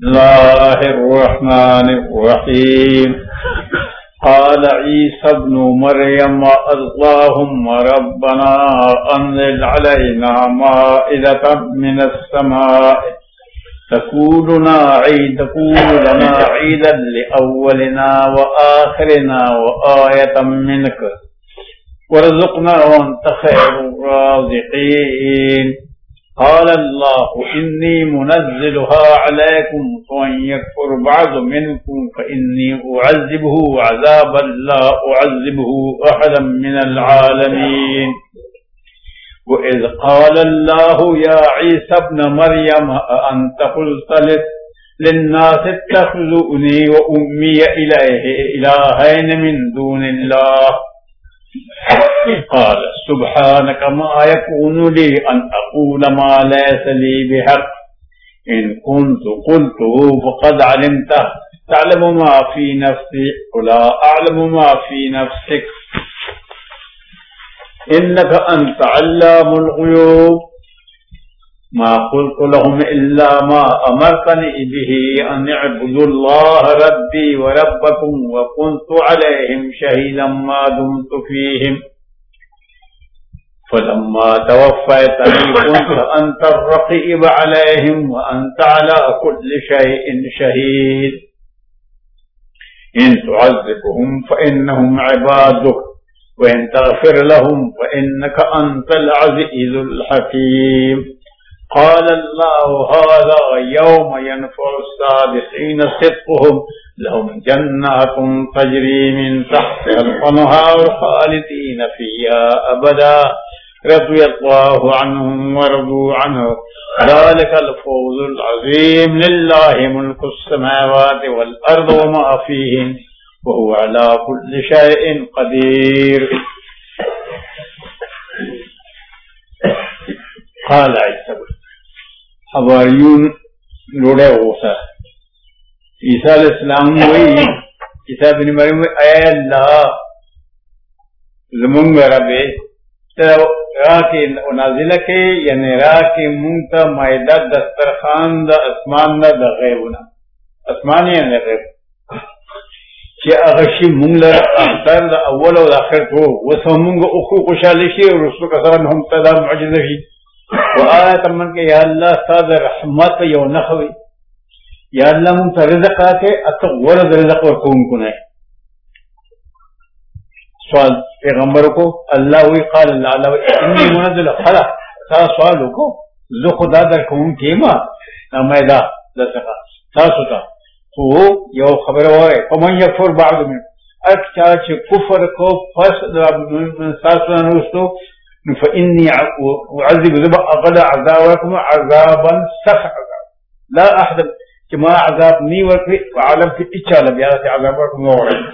الله الرحمن الرحيم. قال عيسى ابن مريم اللهم ربنا أنزل علينا مائدة من السماء تكون لنا عيدا لأولنا وآخرنا وآية منك وارزقنا وأنت خير الرازقين. قال الله إني منزلها عليكم ومن يكفر بعض منكم فإني أعذبه عذابا لا أعذبه أحدا من العالمين. وإذ قال الله يا عيسى ابن مريم أأنت قلت للناس اتخذوني وأمي إلهين من دون الله قال سبحانك ما يكون لي أن أقول ما ليس لي بحق إن كنت قلته فقد علمته تعلم ما في نفسي ولا أعلم ما في نفسك إنك أنت علام الغيوب. ما قلت لهم إلا ما أمرتني به أن اعبدوا الله ربي وربكم وكنت عليهم شهيدا ما دمت فيهم فلما توفيتني كنت أنت الرقيب عليهم وأنت على كل شيء شهيد. إن تعذبهم فإنهم عبادك وإن تغفر لهم فإنك أنت العزيز الحكيم. قال الله هذا يوم ينفع الصادقين صدقهم لهم جنات تجري من تحتها الأنهار خالدين فيها أبدا رضي الله عنهم ورضوا عنه ذلك الفوز العظيم. لله ملك السماوات والأرض وما فيهن وهو على كل شيء قدير. قال عيسى حواریون روڑے غوثہ عیسیٰ علیہ السلام وی عیسیٰ بن مریم اے اللہ زمونگ ربے را کے نازلہ کے یعنی را کے منتا مائدہ دسترخان دا اسمان دا غیبنا اسمانی یعنی غیب چی اغشی مونگ لرا اختار دا اول و دا آخر تو وسو مونگ اخو کشالشی اور رسول کسران ہم تدا معجزشی و آیت من کے یا اللہ ساد رحمت یو نخوی یا اللہ منتا رزق آکے اتق ورد رزق ورکون کنے. سوال پیغمبر کو اللہ وی قال اللہ علیہ انی منزل خلا تا سوالو کو زو خدا در کون کیما نامیدہ دسقا تا ستا تو یو خبر ہوئے فمن یکفر بعض من اک چاچ کفر کو پس ساسنا نوستو فإني أعذب ذبا أقل عذابكم عذابا سخعا لا أحد كما عذاب ني وعلم في إتشال بيانة عذابكم وعلم.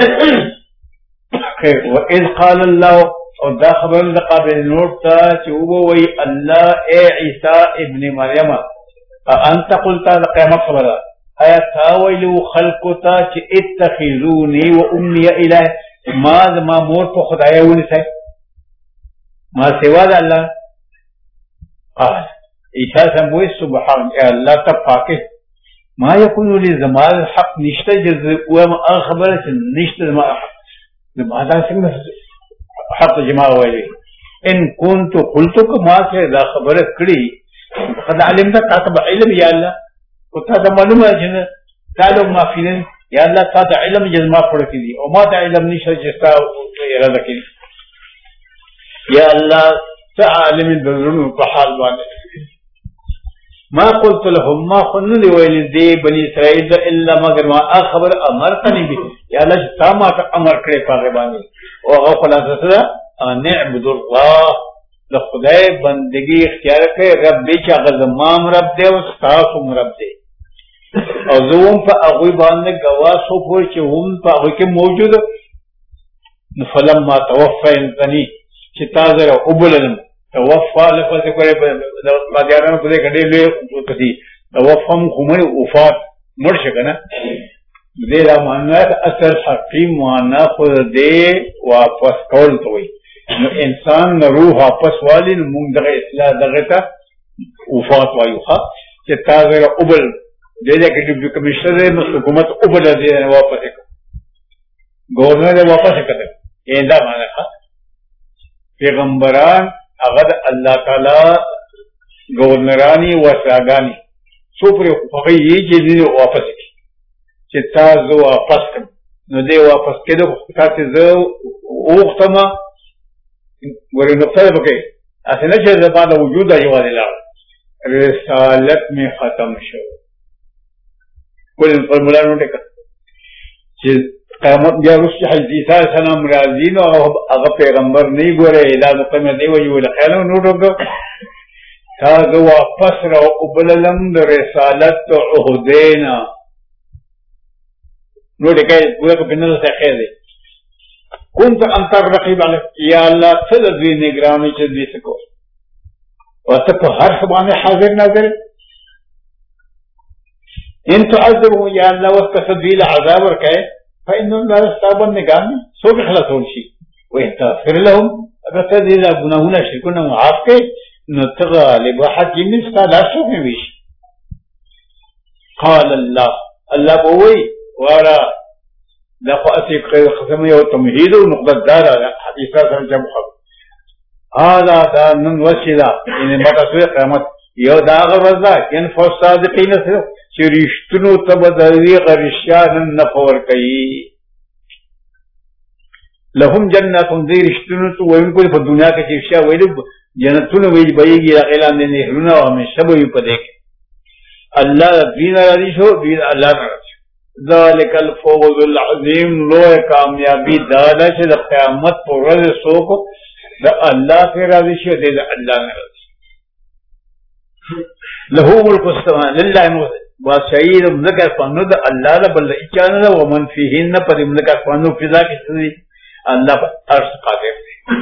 وإذ قال الله ودا خبر لقابل نورتا چوبوي الله اي عيسى ابن مريم أنت قلت لقيامة خبرا آیا تاويلو خلقتا چه اتخذوني وأمي إله ما مورت خدايا ونسي ما سوا دا اللہ. قال عیسیٰ سموی سبحان اے اللہ تا پاکے ما یکنو لی زمان الحق نشتا جز وما اخبر نشتا زمان حق زمان سنگ حق جماع ویلی ان کنتو قلتو کما سے دا خبر کری قد علم دا تاتب علم یا اللہ و تاتا معلوم جن تعلم ما فیلن یا اللہ تاتا علم جز ما پڑکی دی و ما تا علم نشتا جستا ارادہ کی یا اللہ تعالم البذرون وقحال بانے. ما قلت لهم ما خنن ویل دی بنی اسرائیل الا مگر ما اخبر امرتنی بھی یا اللہ جتا ما تا امر کرے پاگے بانے وغا خلاصہ صدا ان اعبد اللہ لخدای بندگی اختیار کرے رب دی چاہ زمام رب دے و ستاسم رب دے اور زوم پا اغوی بانے گواسو پوری چی هم پا اغوی کے موجود فلما توفینتنی چتازر ابلن توفا لفظ کرے مادیارانو پدے گھڑے لئے کسی توفا مخمنی وفات مرشکنا دے لا معنی اثر حقیم معنی خود دے واپس کول توئی انسان روح واپس والی مونگ دغه اصلاح دغه تا وفات وایو ها چې تاغره قبل دے دے کہ ڈپٹی کمشنر حکومت ابل دے واپس گورنر دے واپس کر ایندا مانا تھا پیغمبران اگر اللہ تعالی گورنرانی و ساگانی سوپر فقی یہ چیز واپس کی چتا زو واپس کر نو دے واپس کے دو خاطر زو اوختما ورے نقطہ بکے ایسے نہ چیز زبان وجود ہے جواد اللہ رسالت میں ختم شو کل فرمولا نوٹے کر چیز قیامت یا رسول حضرت عیسیٰ علیہ السلام رازین و اگر پیغمبر نہیں گورے الہ نقطہ میں دے وجو لخیلہ نوٹو گا تا دو واپس رو قبللم در رسالت تو عہدینا نوٹے کہ پورا کو بنر سے خیر دے کنت انتر رقیب علیہ یا اللہ صدر دوی نگرانی چیز بھی سکو وَتَكُ ہر سبانے حاضر ناظر ان تعذبوا یا اللہ وقت صدویل عذاب ورکے فإنہم لا استعبن نگامی سو کے خلاص ہونشی وَإِتَغْفِرْ لَهُمْ اگر تدیدہ گناہونا شرکونا معاف کے نتغالب حکیم استا لا سوک میں بیش قال اللہ بوئی وارا لقاتی قسمی و تمہید و نقضت دارا حدیثہ سرجم خب هذا دا من وسیلہ یعنی مقصود قیامت یو دا غرضا ینفع الصادقین سے چرشتنو تبدوی غرشان نفور کئی لهم جناتون دی رشتنو تو وین کوئی پر دنیا کے چیفشا ویلو جنتون ویج بئیگی اقیلان دی نحرونا و ہمیں سب ویو پا دیکھ اللہ دین راضی شو دین اللہ راضی شو ذالک الفوز العظیم لوہ کامیابی دادا سے دا قیامت پر رض سوکو دا اللہ کے راضی شو دے دا اللہ میں راضی لہو ملک السمان للہ بادشاہی دا ملک اسپانو دا اللہ دا بلد اچانا دا ومن فیہن پر ملک اسپانو فضا کی سنی اللہ پر عرص قادر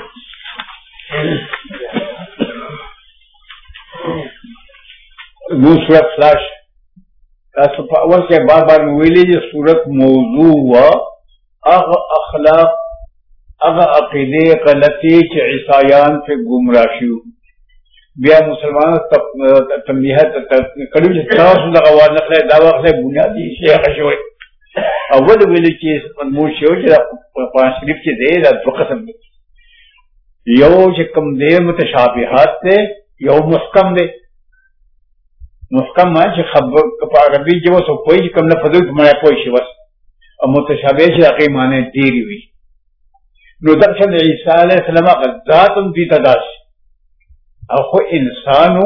دو سورت فلاش اول کے بار بار مویلی جو سورت موضوع ہوا اخلاق اگر عقیدے غلطی کے عیسائیان سے گمراشیو بیا مسلمان تنبیہت کڑو جو تاس لغوار نقلے دعویٰ سے بنیادی شیخ شوئے اول ویلی چیز مضمون شیو جو قرآن شریف کی دے دو قسم دے یو چکم دے متشابہات دے یو محکم دے محکم ہے چھ خبر عربی جو سو کوئی کم لفظو تمہارا کوئی شوس اور متشابہ چھ عقی مانے دیری ہوئی نو دکشن عیسیٰ علیہ السلام غذاتم فی تداش اخو انسانو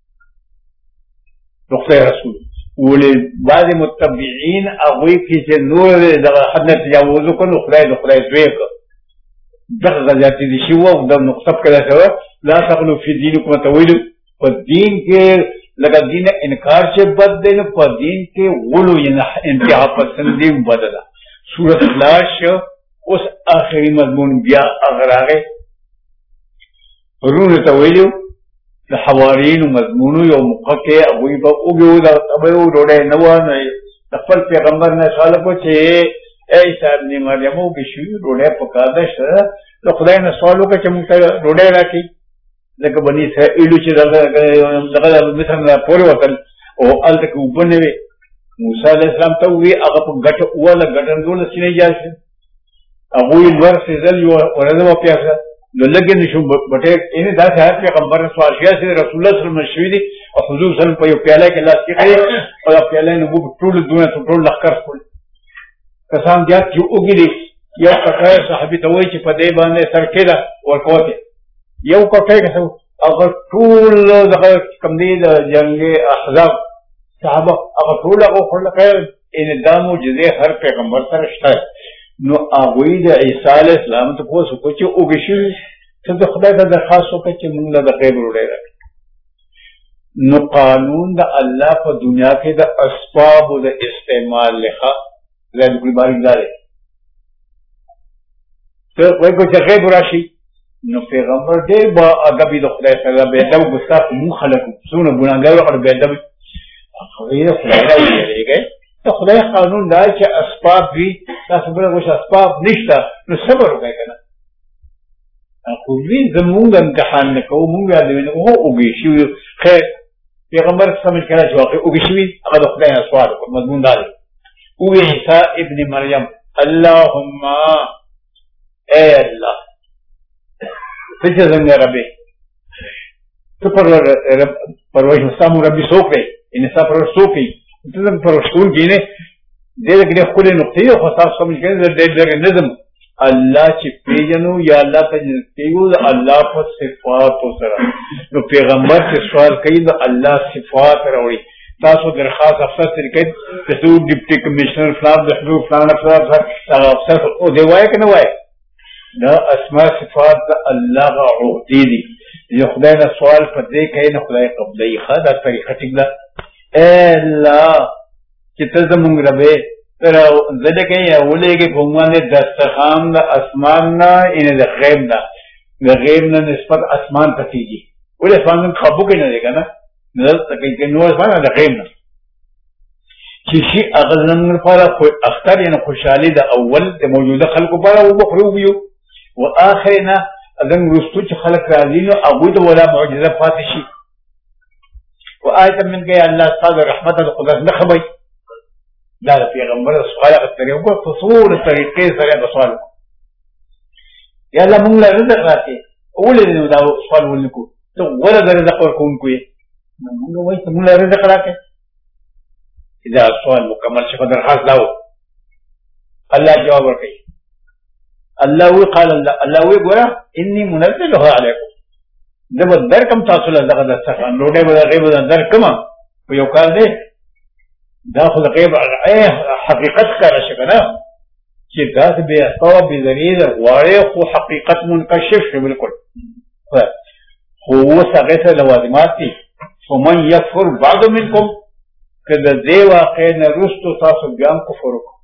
نقطہ رسول ولی بعض متبعین اغوی کسی نور دغا حد نتجاوزو کن اخلائی زویق دغا غذاتی دیشیو دغا نقطب کدا سوا لا تقلو فی دینکم تویلو پا دین کے لگا دین انکار سے بد دین پا دین کے غلو انتہا پسندیم بدلا سورت فلاش اس آخری مضمون بیا اگر آگے رون تویلیو حوارین مضمونو یو مقاقے اگوی با اگیو دا تبیو روڑے نوان تقبل پیغمبر نے سوال کو چھے اے عیسیٰ ابن مریمو بشوی روڑے پکادش تو خدای نے سوالو کا چمکتا روڑے راکی لیکن بنی اسرائیلو چھے دغل مثلا پورے وطن او آل تک اوبنوے موسیٰ علیہ السلام تاوی اگا پا گٹ اولا گٹن دول سینے جاشن اگوی الور سے ذل ورزو پیاسا جو لگے نشو بٹے انہیں دا سے حیات پیغمبر نے سوال کیا سے رسول اللہ صلی اللہ علیہ وسلم شوی دی اور حضور صلی اللہ علیہ وسلم پا یو پیالہ کے اللہ کی خیلی اور پیالہ نبو ٹول دونے تو ٹول لخکر سکول کسان دیات جو اگی دی یو کٹائے صحابی توئی چی پا دے باندے سرکے دا ورکوتے یو کٹائے کسا اگر ٹول دقیق کم دید جنگ احزاب صحابہ اگر ٹول اگر خورد خیر انہیں دامو جزے ہر پیغمبر سرشتا ہے نو آگوی دا عیسیٰ علیہ السلام تو پوسو کچھ اوگشوی تو دا خدای دا درخواست ہو کچھ منگلہ دا غیب روڑے رکھ نو قانون دا اللہ پا دنیا کے دا اسباب دا استعمال لکھا زید کل بارک دارے تو کوئی کچھ غیب راشی نو پیغمبر دے با ادبی دا خدای صلی اللہ بیدب گستاق مو خلق سون گناہگار وقت بیدب خدای خدای رہ گئے تو خدای قانون دار کہ اسباب بھی تاسبرا کچھ اسباب نشتا نو صبر ہو گئے کنا خوبی زمونگا امتحان نکو مونگا دوین اوہ اوگی شیو خیر پیغمبر سمجھ کړه چې واقع وګشوي هغه د خدای نه سوال وکړ مضمون دا دی او عیسی ابن مریم اللهم اے الله څه څنګه ربي ته پرورش مستامو ربي څوک دی ان ستا پرورش څوک دی ته زموږ پرورش کوونکی نه ډېرې ډېرې ښکلې نقطې دي خو تاسو سمجھ کړئ ډېر نظم الله چې پیژنو یا الله ته کېږو د الله په صفاتو سره نو پیغمبر چې سوال کوي د الله صفات راوړي تاسو درخواست افسر سره کوي تاسو ډیپټي کمشنر فلان د حضور فلان افسر هغه افسر او دی وایي که نه وایي دا اسماء صفات د الله عهدې دي چې خدای نه سوال په دې کوي نه خدای قبلوي ښه دا طریقه ټیک ده اے الله چې ته زمونږ ربې تر زده کوي ولېږي په موږ باندې دسترخوان د اسمان نه یعنې د غیب نه د غیب نه نسبت اسمان ته کېږي ولې اسمان قابو کې نه دی که نه نور اسمان د غیب نه چې شي هغه زموږ لپاره اختر یعنې خوشحالي د اول د موجوده خلکو لپاره وبخورو وبیو و آخر نه زموږ وروستو چې خلک راځي نو هغوی ته ولا معجزه پاتې شي و آیته منکه یا الله ستا د رحمته د قدرت نښه به دا د پیغمبر سوال هغه طریقه وګوره په څومره طریقې سره به سوال وکړو یا الله موږ له رزق راکړې ولې نو دا سوال ولې کوو ته غوره د رزق ورکوونکو یې موږ وایو ته موږ له رزق راکړې دا سوال مکمل شي په درخواست دا و الله جواب ورکوي الله وی قال الله وی ګوره اني منزلها علیکم زه به درکم تاسو له دغه دسترخوان ډوډۍ به د غیب درکمه په یو کال دی دا خو د غیب حقیقت ښکاره شي که نه چې داسې بې استوه بې ذریعې ده غواړې خو حقیقت منکشف شي بلکل خو اوس هغې سره لوازمات دي فمن یکفر بعد منکم که د دې واقع نه وروستو تاسو بیا هم کفر وکړو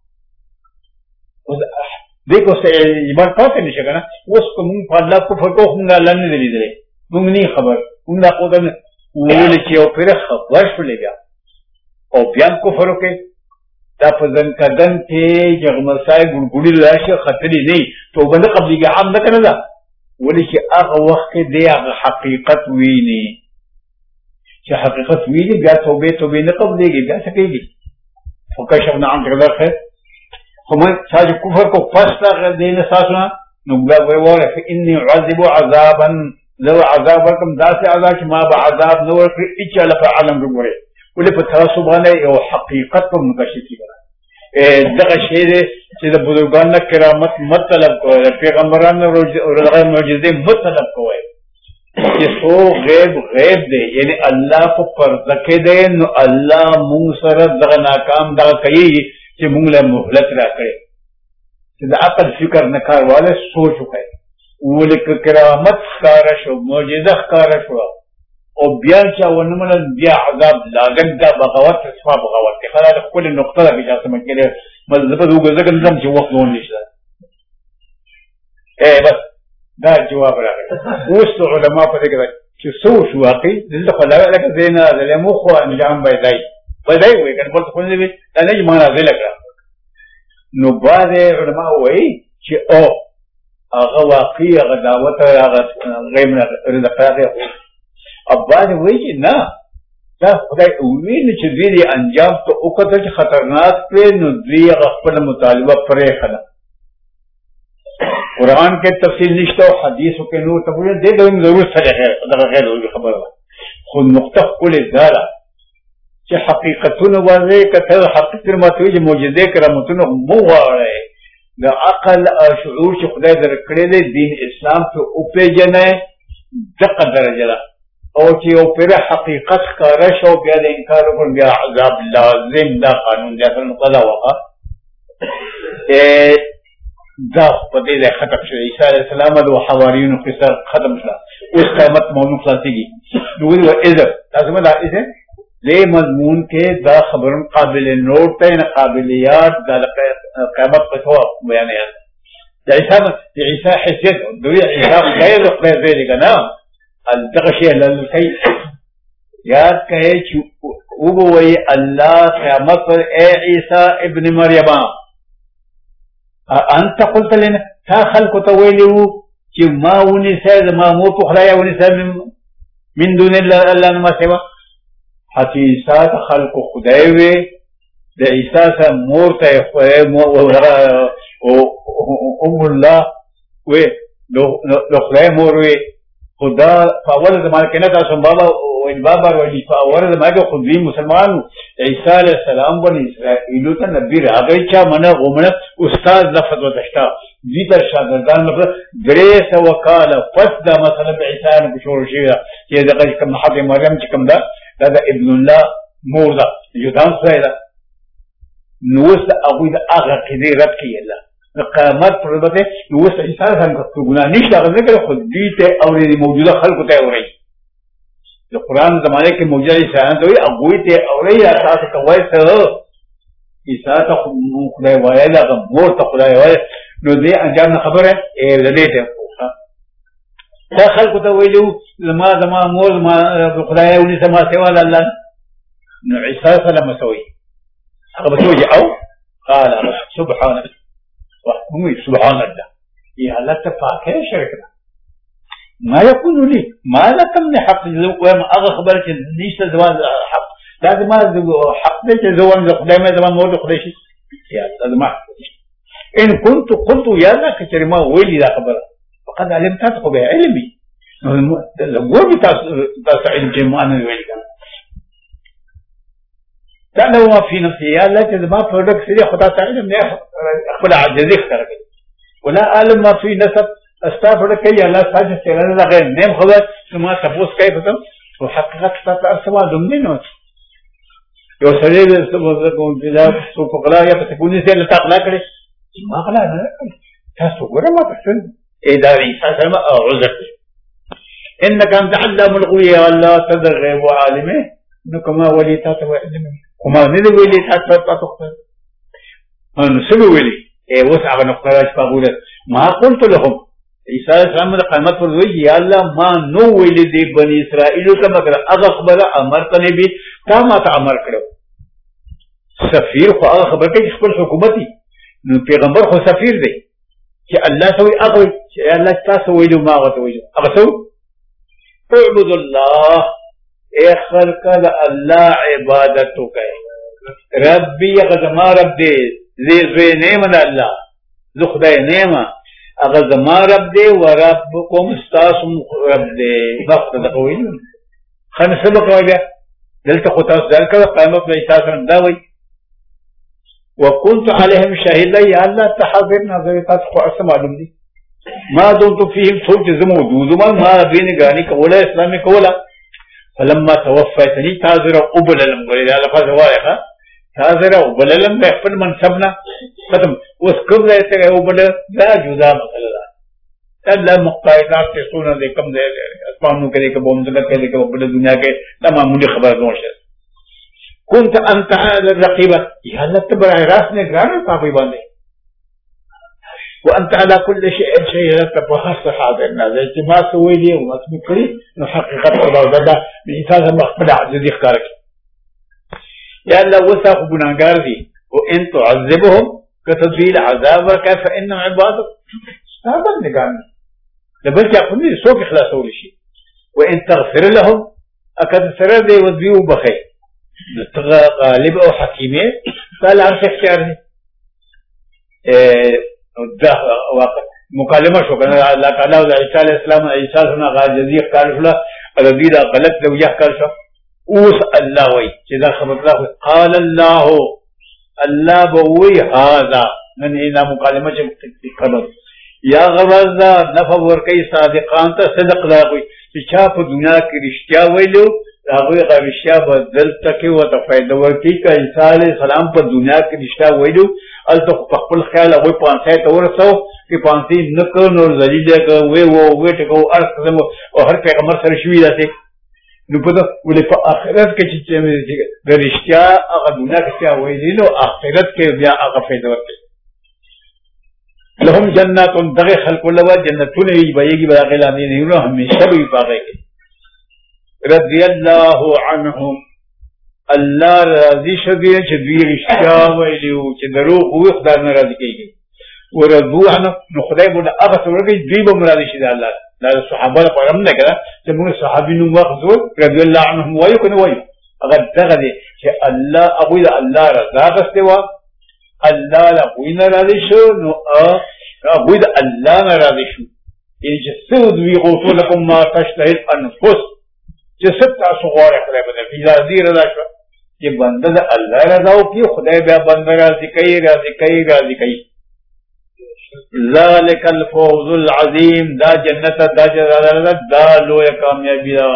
دې کې اوس ایمان پاتې نه شي که نه اوس که مونږ په الله کفر کوو خو مونږ الله نه دی لیدلی مونږ نه خبر مونږ دا خو ولې چې یو پېره خبر شولې بیا او بیا هم کفر وکړي دا په زنکدن کې جغمرسای ګوړګوړي راشي خطرې نه وي توبه نه قبلېږي عام نه که نه ده ولې چې هغه وخت کې دی هغه حقیقت ویني چې حقیقت ویني بیا توبې نه قبلېږي بیا څه کېږي فکشفنا عنک غضبک خو من چا چې کفر کو پس هغه دی نه ستاسو نه نو بیا وایي فاني اعذب عذابا زه عذاب ورکړم داسې عذاب چې ما به عذاب نه ورکړي هېچا له په عالم کې ګورې ولې په تاسو باندې یو حقیقت په منکشف کېږي دغه شی دی چې د بزرګانو نه کرامت مطلب کوئ د پیغمبرانو دغه معجزې مطلب کوئ چې څو غیب دی یعنې الله په پرده کې دی نو الله مونږ سره دغه ناکام دغه کوي چې مونږ له مهلت راکړې چې د عقل فکر نه کار والی سوچ وکړئ ولې که کرامت ښکاره شو معجزه ښکاره شوه او بیا چې ونه منل بیا عذاب لاګن دا بغاوت اسما بغاوت کې خلک خپل نقطه راځي چې سم کېږي مزه په وګړه ځکه نظم چې وخت ونه نشته بس دا جواب راغی اوس علماء په دې کې چې څو شو واقعي دلته خلک لکه زینا د مخ او انجام پیدای وي کنه په خپل دې دا نه معنا زه لګا نو بعد علماء وایي چې او هغه واقعي هغه دعوت هغه غیب نه رزق راغی اباد وایي چې نه دا خدای ویل چې دې انجام ته وکړه چې خطرناک دی نو دوی خپل مطالبه پرې خلا قرآن کې تفصیل نشته او حدیثو کې نور تفصیل دې دوی ضرور سره غیر خبره خو نقطه کولې دارا چې حقیقتونه واضح کته حقیقت ماتوي چې معجزې کرامتونه مو غواړي د عقل او شعور چې خدای درکړي دی دین اسلام ته او پیژنې دغه درجه ده او چې یو پره حقیقت ښکاره شو بیا د انکار وکړ بیا عذاب لازم دا قانون دی اصل قضا وقع دا په دې ځای ختم شو عیسی علیه السلام او حواریونو قصه ختم شوه اوس قیامت موضوع خلاصېږي نو وایي اذر لازم دا اذر دې مضمون کې دا خبرون قابل نوٹ ته نه قابلیات د قیامت په توګه بیانېږي د عیسی حیثیت دوی عیسی غیر خدای دی کنه دغه شی لکه یاد کړئ چې وګورئ الله قیامت پر اے عیسی ابن مریم انت قلت لنا تا خلق ته ویلو چې ما ونیسه ما مو په خدای ونیسه من دون الله ما سوا حتی عیسیٰ تا خلق خدای وی دا عیسیٰ سا مور تا ام اللہ وی دو خدای مور وی خدا فاول زمان کہنا تھا سن بابا بابا ولی فاول زمان کے خود بھی مسلمان عیسیٰ علیہ السلام بن اسرائیلو تا نبی راگئی چا منا غمنا استاد لفظ و تشتا دیتر شاگردان مطلب دریس وکالا فس دا مثلا عیسیٰ نکشور شیرہ یہ دا کم حق مریم چکم دا دا ابن اللہ مور دا جدان خدای دا نوست اگوی دا آغا قیدی رب کی اللہ قیامت پر بتے نوست عیسیٰ خان کا گناہ نیشت آغا ذکر خود دیتے اوری موجودہ خلق تے اوری جو قرآن زمانے کے موجودہ عیسیٰ تو اگوی تے اوری اساس کوئی سر عیسیٰ تا خدای وایا دا مور تا خدای وایا نو دے انجام خبر ہے اے لدیتے تا خلق تا ویلو زما مور خدای اونی سما سیوال اللہ نو عیسیٰ سلام سوئی اگر بسوئی او قال سبحانك سبحان اللہ یہ اللہ تفاق ہے شرکنا ما يكون لي ما لكم من حق وما أغخبر ليس زوان حق لازم ما حق ليس زوان خدای ما زمان مورد خدایشی یا لازم ما إن كنت قلت يا الله كتر ما ويلي لا خبر فقد علمت بها علمي لقومي تاس علم جمعنا ويلي كان تعلم ما في نفسي يا الله كذا ما فرق سيدي خدا تعلم يا أقبل عجزي اختارك ولا أعلم ما في نسب استغفر كي يا الله ساجد سيرنا غير نيم خبر ثم تبوس كيف تم وحقيقة تأسوا دمنه يوصلي لسبوزكم بلا سوق قلا يا بتكوني سير لتقلا كده ما قلا أنا تاسو ولا ما تحسن إذا عيسى سلم أعوذك إنك أنت علام الغيوب يا الله تدرغ وعالمه نكما وليتات وعلمه وما ندي وليتات فتختار نسلو ولي وسع نقطة فقولت ما قلت لهم عيسى السلام قامت فرضوي يا الله ما نو ولد بني إسرائيل كما قال أخبر أمرتني بي كما تعمر كرو سفير خو أخبر كي يخبر حكومتي پیغمبر خو سفیر دی کہ اللہ سوئی اغوی کہ اللہ تا سوئی دو ما غتوئی دو اغسو اعبد اللہ اے خلق دا اللہ عبادتو کہے ربی اغزما رب دے زی نعمت اللہ زخدہ نعمت اغزما رب دے و ربکم استاسم رب دے وقت دقوئی دو خان سبق وجہ دلتا خطاس دلکا قائمت عیسیٰ سلام داوئی وكنت عليهم شهيدا يا الله تحضرنا ذريتات خاص معلوم دي ما دمت فيهم صوت زمود ما بين غاني كولا اسلامي كولا فلما توفيتني تاذر قبل الامر على فزوايا تاذر قبل الامر يحفل من سبنا ختم واسكب ليت قبل لا جزاء مثلا الا مقايدات تسونا دي كم دي اسمانو كده كبوم ده كده كبل الدنيا کے تمام مجھے خبر نوش كنت أنت على الرقيبة يا الله تبرع راسنا غير طابي باندي وأنت على كل شيء تبحث حاضرنا زي ما سوي لي وما تبكري نحقق الله ده بإنسان مخبر عزيز يختارك يا الله وساق بناغار دي وإن تعذبهم كتدبيل عذابك فإنهم عبادك هذا النقام لبس يقولي سوق إخلاصه لشيء وإن تغفر لهم أكد سرر دي وذبيو بخير غالب او حکیمه فعلا عرف اختیار ہے مکالمہ شو کرنا اللہ تعالیٰ عیسیٰ علیہ السلام عیسیٰ سنا غالجزی اختیار شلا رضیدہ غلط لو یہ کر شو اوس اللہ وی چیزا خبر اللہ قال اللہ اللہ بوی هذا من اینا مکالمہ چی خبر یا غبازہ نفع ورکی صادقان تا صدق لاغوی چا پا دنیا کی رشتیا ویلو هغه غوښیا بدل تکي او د فائدہ ورکی ک عیسی علیہ السلام په دنیا کې رښتا وایلو الته خپل خیال هغه 500 ته ورسو چې 500 نکو نو ذلیل ک وې ټکو ارقم او هر پیغمبر سره شوی راته نو په ولې په آخرت کې چې د رښتیا هغه دنیا کې وایلو آخرت کې بیا هغه فائدہ ورکی لهم جنات دغه خلق لوا جنتونه وي بيږي باغلانه نه همیشه وي باغې رضی اللہ عنہم اللہ راضی شدی ہے چھ دوی رشتیا ویلیو چھ دروغ ہوئی خدا ناراضی کی گئی ورضو عنہ نو خدای بولا اغا سورگی دوی با مرادی شدی اللہ لا صحابہ پر ہم نے کہا چھ مونگ صحابی نو وقت رضی اللہ عنہم ویو کنے ویو اگر دغه دی چې الله هغوی د الله رضا غوښتې وه، الله له هغوی نه راضي شو، نو هغوی د الله نه راضي شو. یعنې چې څه یغوثو لکم ما تشتهي الانفس، چې څه تاسو غواړئ خدای به درکړي، راضي رضا شوه. چې بنده د الله رضا وکړي، خدای بیا بنده راضي کوي راضي کوي راضي کوي. ذلک الفوز العظیم، دا جنت دا جزا دا لویه کامیابی دا.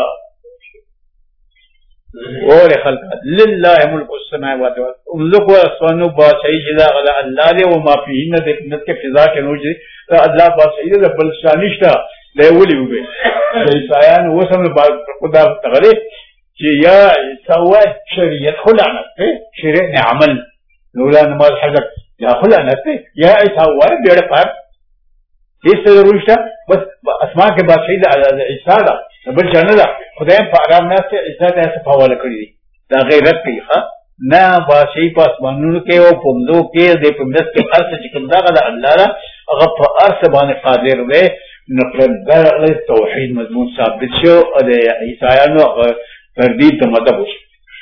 اور خلق للہ ملک السماوات والارض، ملک و اسمانو بادشاہی جدا غدا اللہ دے، وما فیہن دے جنت کے فضا کے نور جدی اللہ بادشاہی دے بل شانشتا لے ولی ہوئے عیسایان وسم خدا تغلی کہ یا عیسیٰ ہوا شریعت خلانت ہے، شریعت عمل نولا نماز حضرت یا خلانت ہے، یا عیسیٰ ہوا بیڑ پار اس سے ضرور شتا بس اسمان کے بادشاہی دے عیسیٰ دا بل چانه دا خدای په آرام ناسته عیسی ته څه حواله کړی دي، دا غیرت کوي ښه نه بادشاهي په اسمانونو کې او په مځکو کې د په مدد کې هر څه چې کوم دغه د الله را هغه په هر څه باندې قادر دی. نقل دا توحید مضمون ثابت شو او د عیسایانو تردید ته مذهب وشو.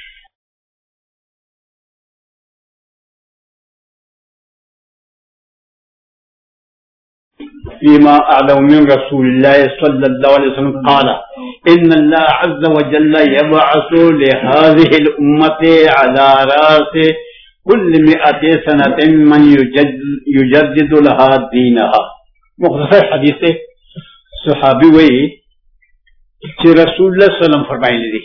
فيما أعلم من رسول الله صلى الله عليه وسلم قال إن الله عز وجل يبعث لهذه الأمة على رأس كل 100 سنة من يجدد لها دينها. مختصر حدیث صحابی وی کہ رسول اللہ صلی اللہ علیہ وسلم فرمائے لی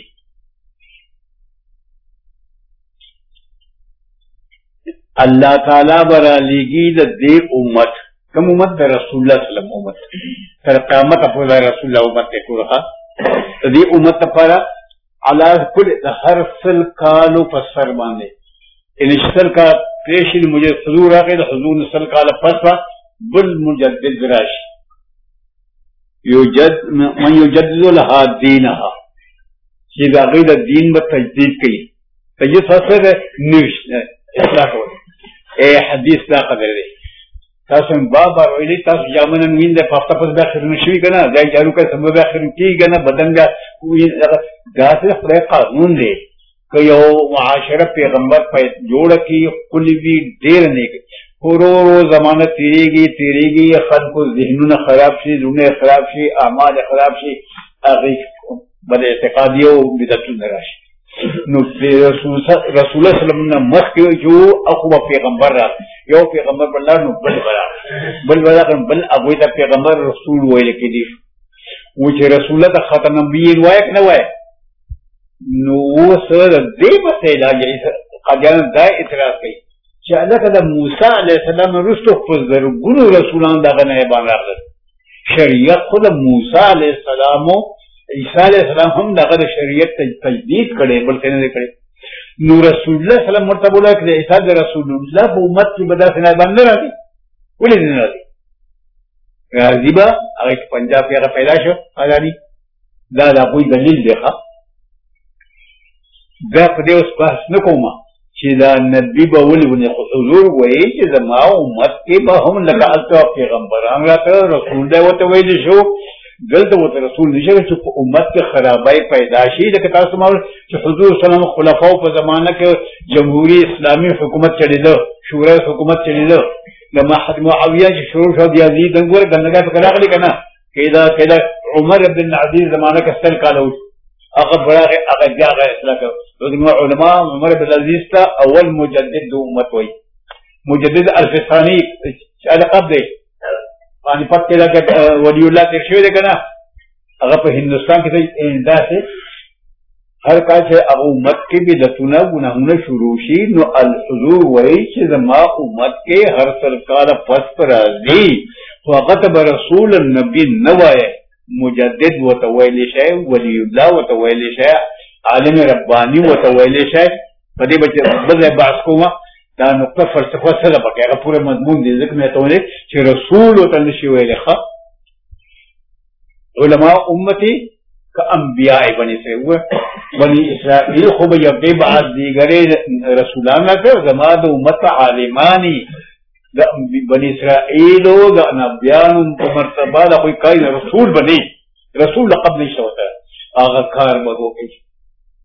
اللہ تعالی برا لیگی دے امت کم امت دا رسول اللہ صلی اللہ علیہ وسلم امت تر قیامت اپولا رسول اللہ امت دیکھو رہا دی امت پارا علا کل ہر سل کالو پسر باندے ان سل کا پیشن مجھے حضور آگے دا حضور سل کالا پسر بل مجدد براش من یجدد لها دینها چیز آگئی دا دین با تجدید کی تجدید فصل نوش اصلاح ہو اے حدیث دا قدر دے تاسو بابا ویلی تاسو جامن مين ده پافتا پس باخر نشوي کنه ځای جارو کوي سم باخر کی کنه بدن دا داسې خدای قانون دی که یو معاشره پیغمبر په جوړ کی کلی وی ډیر نه کی ورو زمانه تیریږي خلکو ذهنونه خراب شي زونه خراب شي اعمال خراب شي هغه بد اعتقادي او بدعتونه راشي نو رسول الله صلی الله علیه وسلم مخکې جو اخو پیغمبر را یو پیغمبر بل نو بل بل ابو دا پیغمبر رسول ویل کې دي و چې رسول الله ختم نبیین وای نه وای نو سره دې په علاج قاجان دا اعتراض کوي چې الله تعالی موسی علیه السلام رسول فزر ګورو رسولان دغه نه باندې راغله شریعت خود موسی علیه السلام عیسی علیہ السلام هم دغه شریعت تجدید کړي بلکې نه کړي نو رسول الله صلی الله علیه وسلم مرتبه له عیسی د رسول الله په امت کې بدل نه باندې راځي ولې نه راځي راځي با هغه پنجاب کې هغه پیدا شو ازادي دا کوئی دلیل دی ښه دا په دې اوس بحث نه کوم چې دا نبی به ولې حضور وایي چې زما امت کې به هم لکه الته پیغمبران راته رسول دی وته ویل شو دلته وته رسول نشه چې په امت کې خرابای پیدا شي لکه تاسو مول چې حضور صلی الله علیه وسلم خلفاو په زمانہ کې جمهوریت اسلامی حکومت چلیده شورا حکومت چلیده لما حد معاویه چې شروع شو دی یزید دغه ګندګا په کلاغلی کنه کېدا عمر بن عزیز زمانہ کې سل کالو هغه براغه هغه ځای اصلاح کړو علماء عمر بن عزیز تا اول مجدد امت وای مجدد الفسانی چې لقب دی پانی پت کے لگے ولی اللہ ترشوی دے کنا اگر پہ ہندوستان کی دا سے ہر کال سے اب امت کے بھی دتونا گناہونا شروع شی نو الحضور وئی چھ زما امت کے ہر سرکار پس پر آزی وقت برسول النبی نوائے مجدد و تویل شای ولی اللہ و تویل شای عالم ربانی و تویل شای پدی بچے بزے باس کو دا نقطه فلسفه سره پکې هغه پوره مضمون دي ځکه مې ته وایي چې رسول ته نشي ویل ښه علماء امتی که انبیاء بنی سے ہوئے بنی اسرائیل خو به یبدی بعد دیگره رسولان لکه زما د امت عالمانی د بنی اسرائیل او د انبیانو په مرتبه د کوئی کای رسول بنی رسول لقب نشته هغه کار به وکړي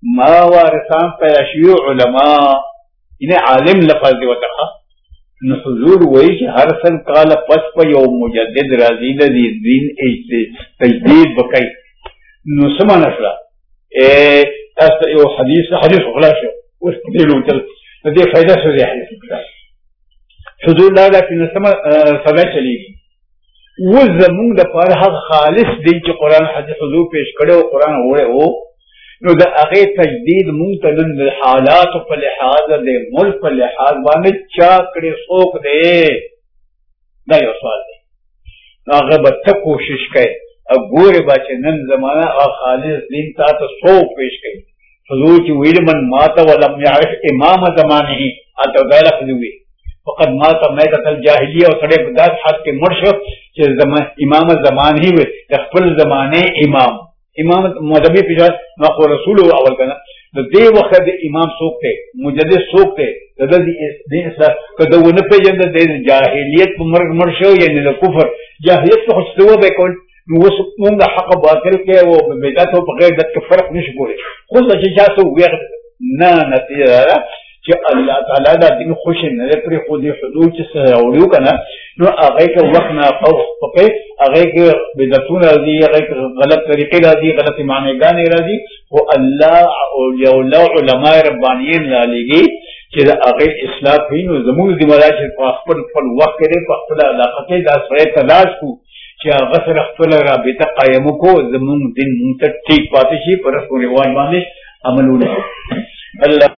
ما وارثان پیدا شوی علماء انہیں عالم لفظ دی وتخا نو حضور وی کہ ہر سن کال پس پا یو مجدد راضی دی دین تجدید بکئی نو سما نشلا تاستا یو حدیث خلاص اس دیلو چل ندی فائدہ سو دی حدیث بکتا حضور لالا کی نسمہ سمے چلی گی وہ زمون دا پار حق خالص دی چی قرآن حدیث حضور پیش کرے و قرآن ہوئے ہو نو دا اغی تجدید منتدن دا حالات پا لحاظ دے ملک پا لحاظ بانے چاکڑے سوک دے دا یو سوال دے نو اغی بتا کوشش کئے اب گورے باچے نن زمانہ اغی خالص دین تا تا سوک پیش کئے حضور چی ویل من ماتا ولم یعرف امام زمانے ہی آتا دائلہ خضوی فقد ماتا میتت الجاہلیہ و سڑے بدات حد کے مرشف چی امام زمان ہی وی تخفل زمانے امام مذہبی پیشاد ناقو رسول اول کنا دے وقت امام سوکتے مجدد سوکتے دین اصلاح کدو نپے جند دے جاہلیت پر مرشو یعنی کفر جاہلیت پر خستو بے کون مونگا حق باطل کے وہ بیدات و بغیر دت کے فرق نش بولے خود اچھی چاہتو ویغت نا نتیجہ دارا کہ اللہ تعالیٰ دا دین خوش نظر پر خودی حضور چی سراولیو کنا نو آغای که وقت نا فقی آغای که بدتون رازی آغای که غلط طریقی رازی غلط معنیگانی رازی و اللہ علماء ربانیین لالیگی چی دا آغای اصلاح پی نو زمون دیمالا چی اخبر پل وقت کرے اخبر علاقتی دا سرائی تلاش کو چی غسر اخبر رابطہ قائمو کو زمون دن منتر ٹھیک پاتی شی پر رسول روان باندش عملو لے اللہ